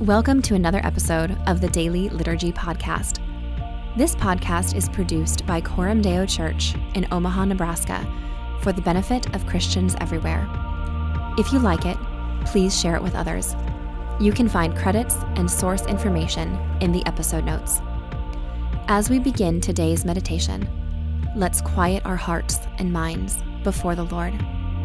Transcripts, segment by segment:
Welcome to another episode of the Daily Liturgy Podcast. This podcast is produced by Coram Deo Church in Omaha, Nebraska, for the benefit of Christians everywhere. If you like it, please share it with others. You can find credits and source information in the episode notes. As we begin today's meditation, let's quiet our hearts and minds before the Lord.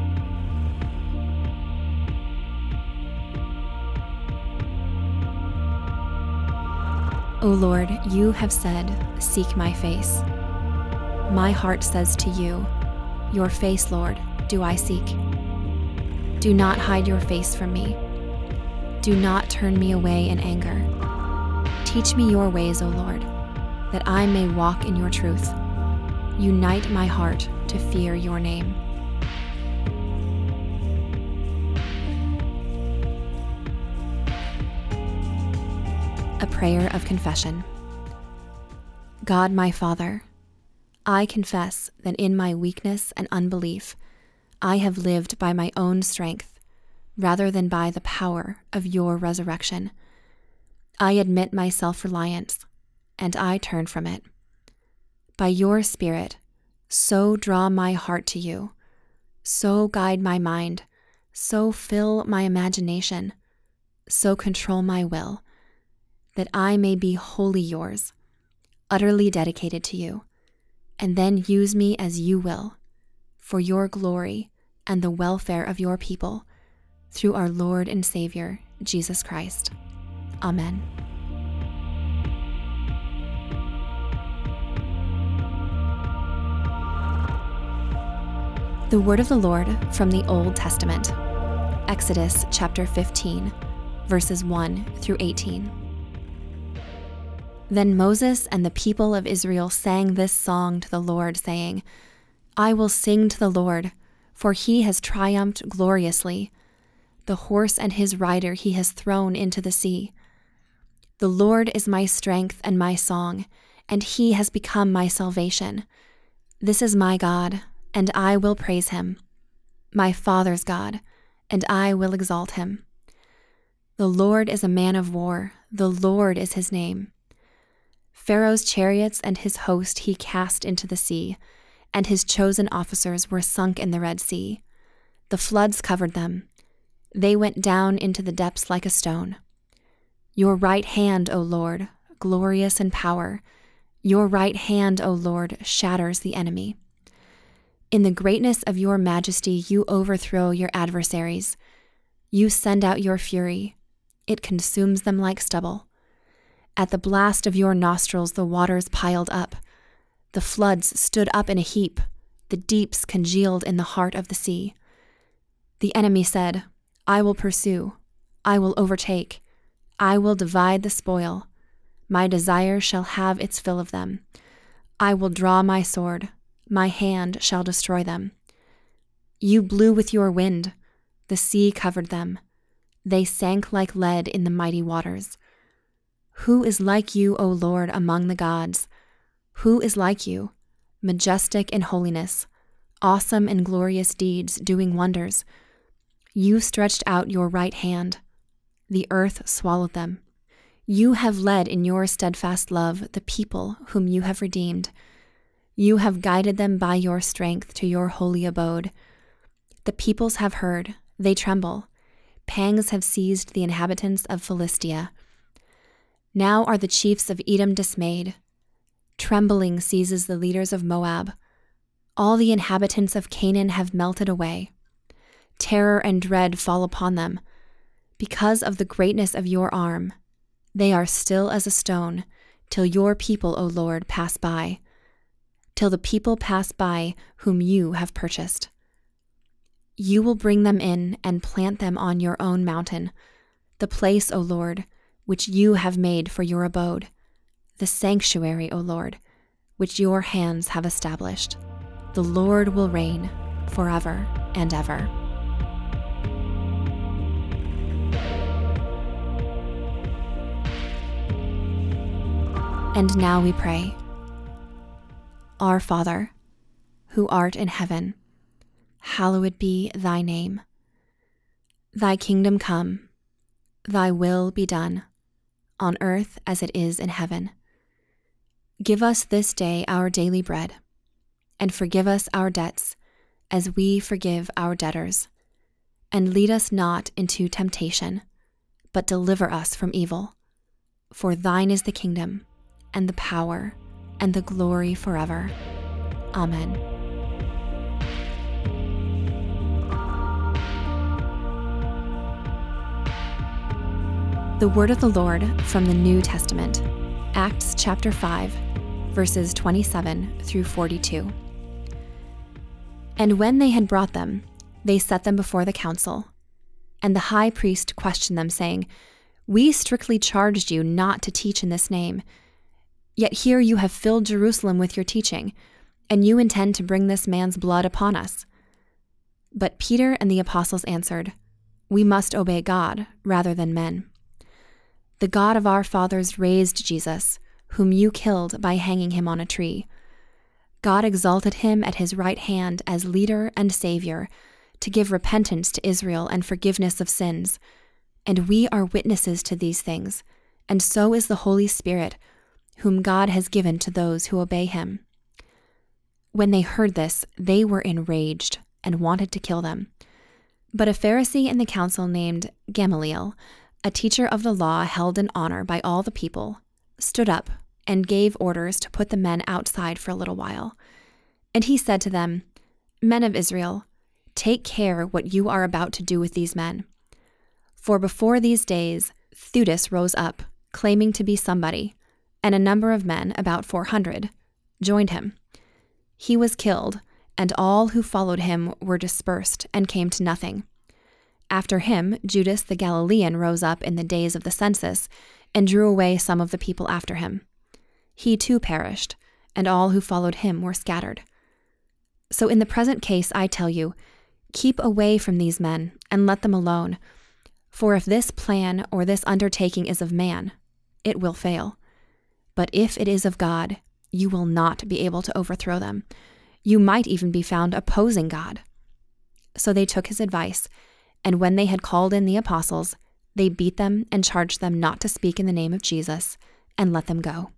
O Lord, you have said, "Seek my face." My heart says to you, "Your face, Lord, do I seek." Do not hide your face from me. Do not turn me away in anger. Teach me your ways, O Lord, that I may walk in your truth. Unite my heart to fear your name. A prayer of confession. God, my Father, I confess that in my weakness and unbelief, I have lived by my own strength rather than by the power of your resurrection. I admit my self-reliance, and I turn from it. By your Spirit, so draw my heart to you, so guide my mind, so fill my imagination, so control my will, that I may be wholly yours, utterly dedicated to you, and then use me as you will, for your glory and the welfare of your people, through our Lord and Savior, Jesus Christ. Amen. The word of the Lord from the Old Testament, Exodus chapter 15, verses 1 through 18. Then Moses and the people of Israel sang this song to the Lord, saying, I will sing to the Lord, for he has triumphed gloriously. The horse and his rider he has thrown into the sea. The Lord is my strength and my song, and he has become my salvation. This is my God, and I will praise him, my Father's God, and I will exalt him. The Lord is a man of war, the Lord is his name. Pharaoh's chariots and his host he cast into the sea, and his chosen officers were sunk in the Red Sea. The floods covered them. They went down into the depths like a stone. Your right hand, O Lord, glorious in power. Your right hand, O Lord, shatters the enemy. In the greatness of your majesty, you overthrow your adversaries. You send out your fury. It consumes them like stubble. At the blast of your nostrils, the waters piled up. The floods stood up in a heap. The deeps congealed in the heart of the sea. The enemy said, I will pursue. I will overtake. I will divide the spoil. My desire shall have its fill of them. I will draw my sword. My hand shall destroy them. You blew with your wind. The sea covered them. They sank like lead in the mighty waters. Who is like you, O Lord, among the gods? Who is like you, majestic in holiness, awesome in glorious deeds, doing wonders? You stretched out your right hand. The earth swallowed them. You have led in your steadfast love the people whom you have redeemed. You have guided them by your strength to your holy abode. The peoples have heard, they tremble. Pangs have seized the inhabitants of Philistia. Now are the chiefs of Edom dismayed. Trembling seizes the leaders of Moab. All the inhabitants of Canaan have melted away. Terror and dread fall upon them. Because of the greatness of your arm, they are still as a stone, till your people, O Lord, pass by, till the people pass by whom you have purchased. You will bring them in and plant them on your own mountain, the place, O Lord, which you have made for your abode, the sanctuary, O Lord, which your hands have established. The Lord will reign forever and ever. And now we pray. Our Father, who art in heaven, hallowed be thy name. Thy kingdom come. Thy will be done, on earth as it is in heaven. Give us this day our daily bread, and forgive us our debts, as we forgive our debtors. And lead us not into temptation, but deliver us from evil. For thine is the kingdom, and the power, and the glory forever. Amen. The word of the Lord from the New Testament, Acts chapter 5, verses 27 through 42. And when they had brought them, they set them before the council. And the high priest questioned them, saying, We strictly charged you not to teach in this name. Yet here you have filled Jerusalem with your teaching, and you intend to bring this man's blood upon us. But Peter and the apostles answered, We must obey God rather than men. The God of our fathers raised Jesus, whom you killed by hanging him on a tree. God exalted him at his right hand as leader and savior, to give repentance to Israel and forgiveness of sins. And we are witnesses to these things, and so is the Holy Spirit, whom God has given to those who obey him. When they heard this, they were enraged and wanted to kill them. But a Pharisee in the council named Gamaliel, a teacher of the law held in honor by all the people, stood up and gave orders to put the men outside for a little while. And he said to them, Men of Israel, take care what you are about to do with these men. For before these days, Theudas rose up, claiming to be somebody, and a number of men, about 400, joined him. He was killed, and all who followed him were dispersed and came to nothing. After him, Judas the Galilean rose up in the days of the census and drew away some of the people after him. He too perished, and all who followed him were scattered. So in the present case, I tell you, keep away from these men and let them alone. For if this plan or this undertaking is of man, it will fail. But if it is of God, you will not be able to overthrow them. You might even be found opposing God. So they took his advice, and when they had called in the apostles, they beat them and charged them not to speak in the name of Jesus, and let them go.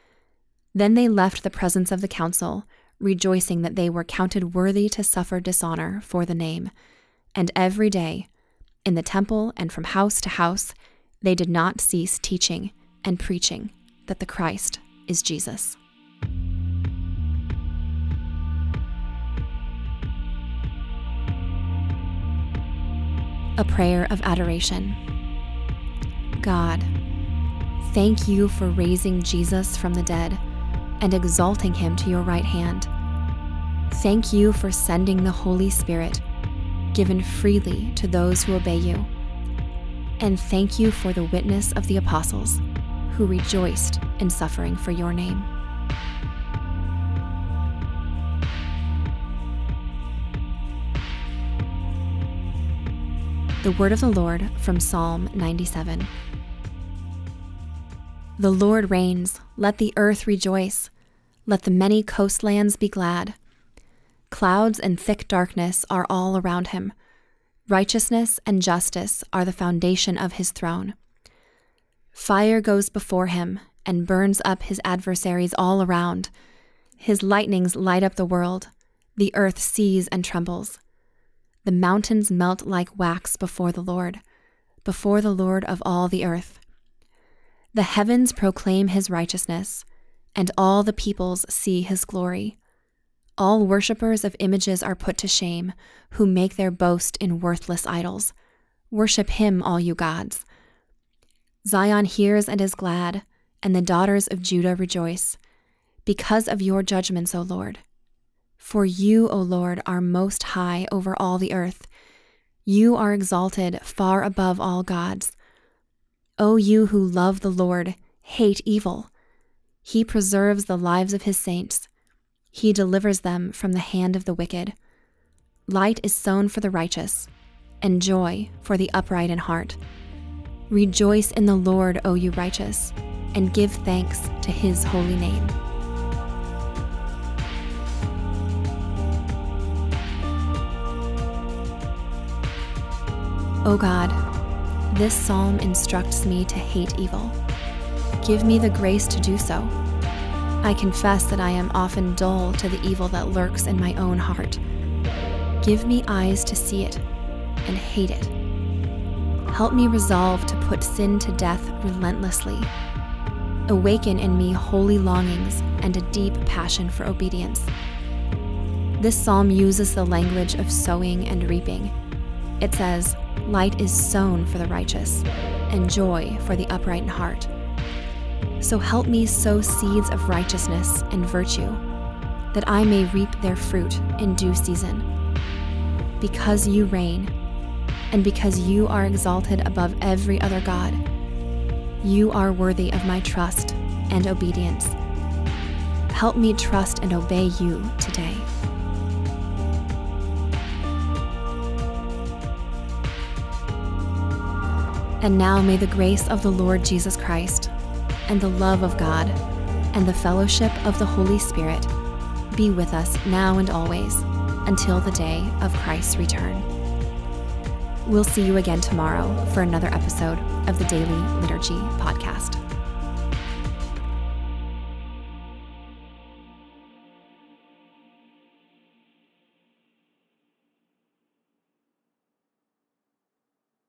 Then they left the presence of the council, rejoicing that they were counted worthy to suffer dishonor for the name. And every day, in the temple and from house to house, they did not cease teaching and preaching that the Christ is Jesus. A prayer of adoration. God, thank you for raising Jesus from the dead and exalting him to your right hand. Thank you for sending the Holy Spirit, given freely to those who obey you. And thank you for the witness of the apostles, who rejoiced in suffering for your name. The word of the Lord from Psalm 97. The Lord reigns, let the earth rejoice, let the many coastlands be glad. Clouds and thick darkness are all around him. Righteousness and justice are the foundation of his throne. Fire goes before him and burns up his adversaries all around. His lightnings light up the world. The earth sees and trembles. The mountains melt like wax before the Lord of all the earth. The heavens proclaim his righteousness, and all the peoples see his glory. All worshippers of images are put to shame, who make their boast in worthless idols. Worship him, all you gods. Zion hears and is glad, and the daughters of Judah rejoice, because of your judgments, O Lord. For you, O Lord, are most high over all the earth. You are exalted far above all gods. O you who love the Lord, hate evil. He preserves the lives of his saints. He delivers them from the hand of the wicked. Light is sown for the righteous, and joy for the upright in heart. Rejoice in the Lord, O you righteous, and give thanks to his holy name. O God, This psalm instructs me to hate evil. Give me the grace to do so. I confess that I am often dull to the evil that lurks in my own heart. Give me eyes to see it and hate it. Help me resolve to put sin to death relentlessly. Awaken in me holy longings and a deep passion for obedience. This psalm uses the language of sowing and reaping. It says, "Light is sown for the righteous, and joy for the upright in heart." So help me sow seeds of righteousness and virtue, that I may reap their fruit in due season. Because you reign, and because you are exalted above every other god, you are worthy of my trust and obedience. Help me trust and obey you today. And now may the grace of the Lord Jesus Christ, and the love of God, and the fellowship of the Holy Spirit be with us now and always, until the day of Christ's return. We'll see you again tomorrow for another episode of the Daily Liturgy Podcast.